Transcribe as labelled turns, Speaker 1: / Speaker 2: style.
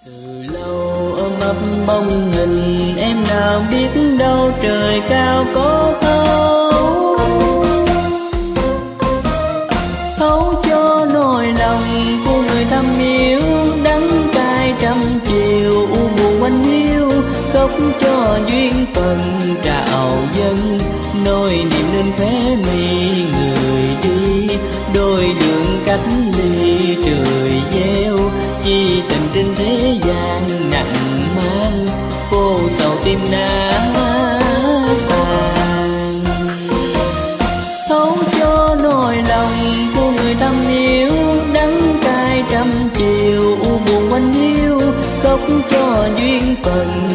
Speaker 1: Từ lâu ôm ấp bóng hình em nào biết đâu trời cao có thấu, thấu cho nỗi lòng của người thầm yêu, đắng cay trăm chiều u buồn quanh hiu, khóc cho duyên phận trào dâng, nỗi niềm lên khóe mi người đi, đôi đường cách ly trời gieo, chi tình trên thế gian nặng mang, cô sầu tim nát tàn. Thấu cho nỗi lòng của người thầm yêu, đắng cay trăm chiều u buồn quanh hiu, khóc cho duyên phận